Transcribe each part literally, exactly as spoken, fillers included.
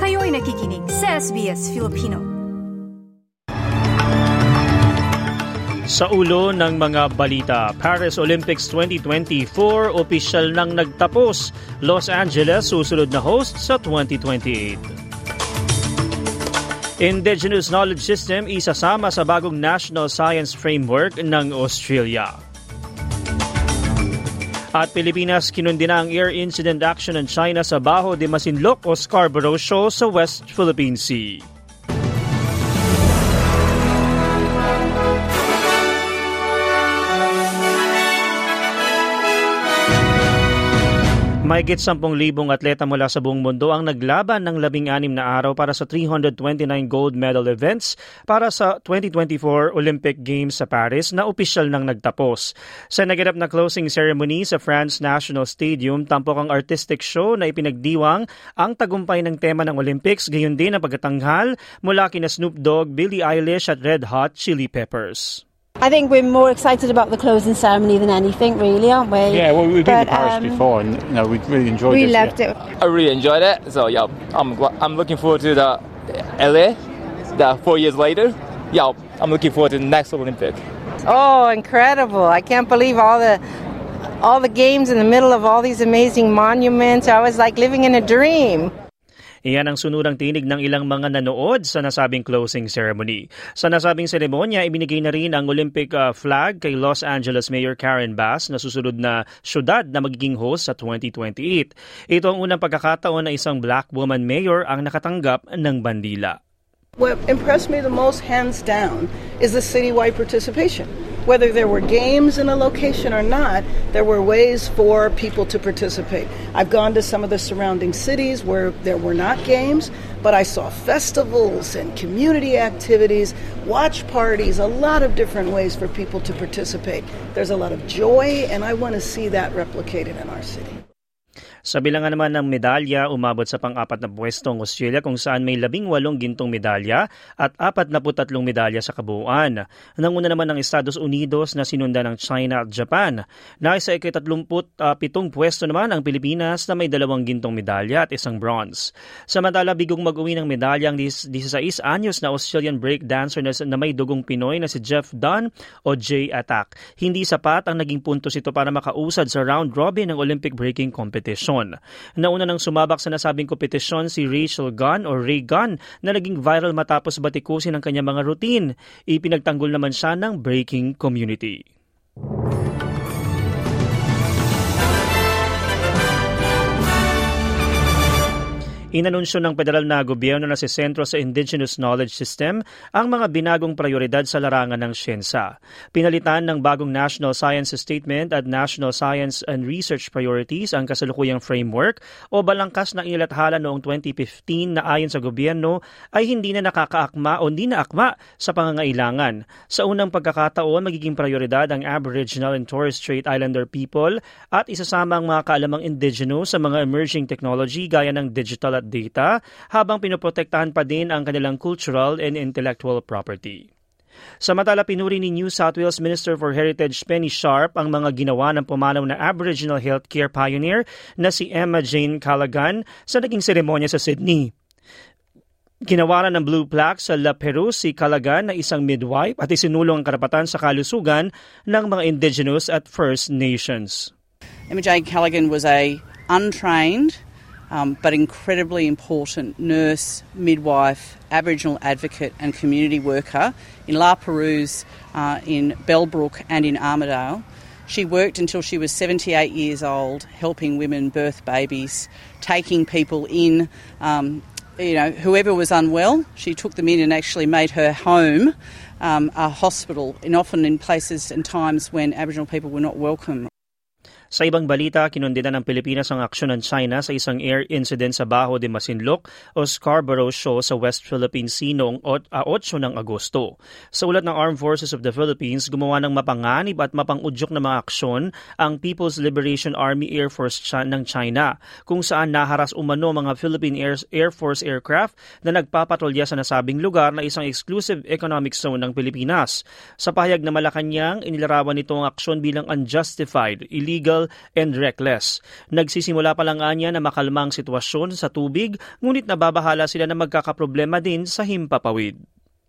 Kayo'y nakikinig sa S B S Filipino. Sa ulo ng mga balita, Paris Olympics twenty twenty-four opisyal nang nagtapos. Los Angeles susunod na host sa twenty twenty-eight. Indigenous Knowledge System isasama sa bagong National Science Framework ng Australia. At Pilipinas kinundi na ang air incident action ng China sa Bajo de Masinloc o Scarborough Shoal sa West Philippine Sea. Mahigit sampung libong atleta mula sa buong mundo ang naglaban ng labing-anim na araw para sa three hundred twenty-nine gold medal events para sa twenty twenty-four Olympic Games sa Paris na opisyal nang nagtapos. Sa naganap na closing ceremony sa France National Stadium, tampok ang artistic show na ipinagdiwang ang tagumpay ng tema ng Olympics, gayon din ang pagkatanghal mula kina Snoop Dogg, Billie Eilish at Red Hot Chili Peppers. I think we're more excited about the closing ceremony than anything, really, aren't we? Yeah, well, we've been but, to Paris um, before, and you know, we really enjoyed we it. We loved yeah. it. I really enjoyed it. So yeah, I'm I'm looking forward to the L A, the four years later. Yeah, I'm looking forward to the next Olympic. Oh, incredible! I can't believe all the all the games in the middle of all these amazing monuments. I was like living in a dream. Iyan ang sunurang tinig ng ilang mga nanood sa nasabing closing ceremony. Sa nasabing seremonya, ibinigay na rin ang Olympic uh, flag kay Los Angeles Mayor Karen Bass na susunod na syudad na magiging host sa twenty twenty-eight. Ito ang unang pagkakataon na isang black woman mayor ang nakatanggap ng bandila. What impressed me the most, hands down, is the citywide participation. Whether there were games in a location or not, there were ways for people to participate. I've gone to some of the surrounding cities where there were not games, but I saw festivals and community activities, watch parties, a lot of different ways for people to participate. There's a lot of joy, and I want to see that replicated in our city. Sa bilangan naman ng medalya, umabot sa pang-apat na pwesto ang Australia kung saan may labing walong gintong medalya at apat na putatlong medalya sa kabuuan. Nanguna naman ang Estados Unidos na sinundan ng China at Japan. Nasa ikatatlumput pitong pwesto naman ang Pilipinas na may dalawang gintong medalya at isang bronze. Samantala, bigong mag-uwi ng medalya ang sixteen anyos na Australian breakdancer na may dugong Pinoy na si Jeff Dunn o J Attack. Hindi sapat ang naging puntos ito para makausad sa round robin ng Olympic breaking competition. Nauna nang sumabak sa nasabing kompetisyon si Rachel Gunn o Ray Gunn na naging viral matapos batikusin ang kanyang mga routine. Ipinagtanggol naman siya ng breaking community. Inanunsyo ng federal na gobyerno na si Sentro sa Indigenous Knowledge System ang mga binagong prioridad sa larangan ng siyensya. Pinalitan ng bagong National Science Statement at National Science and Research Priorities ang kasalukuyang framework o balangkas na inilathala noong twenty fifteen na ayon sa gobyerno ay hindi na nakakaakma o hindi na akma sa pangangailangan. Sa unang pagkakataon, magiging prioridad ang Aboriginal and Torres Strait Islander people at isasama ang mga kaalamang indigenous sa mga emerging technology gaya ng digital at data habang pinoprotektahan pa din ang kanilang cultural and intellectual property. Samantala, pinuri ni New South Wales Minister for Heritage Penny Sharp ang mga ginawa ng pumanaw na Aboriginal healthcare pioneer na si Emma Jane Callaghan sa naging seremonya sa Sydney. Ginawaran ng blue plaque sa La Perouse si Callaghan na isang midwife at isinulong ang karapatan sa kalusugan ng mga Indigenous at First Nations. Emma Jane Callaghan was a untrained Um, but incredibly important nurse, midwife, Aboriginal advocate and community worker in La Perouse, uh, in Bellbrook and in Armidale. She worked until she was seventy-eight years old, helping women birth babies, taking people in, um, you know, whoever was unwell, she took them in and actually made her home um, a hospital, and often in places and times when Aboriginal people were not welcome. Sa ibang balita, kinundina ng Pilipinas ang aksyon ng China sa isang air incident sa Bajo de Masinloc o Scarborough Shoal sa West Philippine Sea noong eight ng Agosto. Sa ulat ng Armed Forces of the Philippines, gumawa ng mapanganib at mapangudyok na mga aksyon ang People's Liberation Army Air Force ng China, kung saan naharas umano mga Philippine Air, Air Force aircraft na nagpapatrolya sa nasabing lugar na isang exclusive economic zone ng Pilipinas. Sa pahayag na Malacanang, inilarawan nito ang aksyon bilang unjustified, illegal illegal and reckless. Nagsisimula pa lang anya na makalmang sitwasyon sa tubig, ngunit nababahala sila na magkakaproblema din sa himpapawid.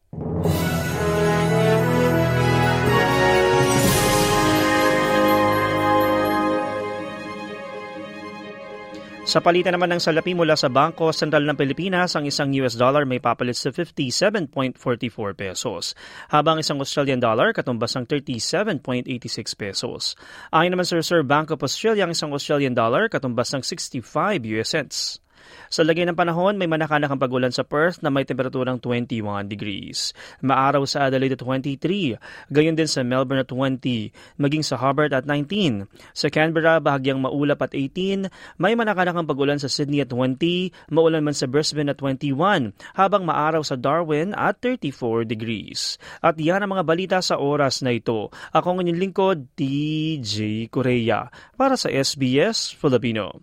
Sa palitan naman ng salapi mula sa Bangko Sentral ng Pilipinas, ang isang U S dollar may papalit sa fifty-seven point four four pesos, habang isang Australian dollar katumbas ng thirty-seven point eight six pesos. Ayon naman sa Reserve Bank of Australia, ang isang Australian dollar katumbas ng sixty-five U S cents. Sa lagay ng panahon, may manakanakang pag-ulan sa Perth na may temperaturang twenty-one degrees. Maaraw sa Adelaide at twenty-three, gayon din sa Melbourne at twenty, maging sa Hobart at nineteen. Sa Canberra, bahagyang maulap at eighteen, may manakanakang pag-ulan sa Sydney at twenty, maulan man sa Brisbane at twenty-one, habang maaraw sa Darwin at thirty-four degrees. At yan ang mga balita sa oras na ito. Ako ang inyong lingkod, D J Correa, para sa S B S Filipino.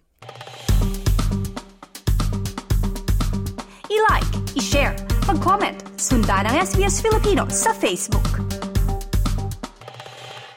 I-like, i-share, mag-comment, sundan ang S B S Filipino sa Facebook.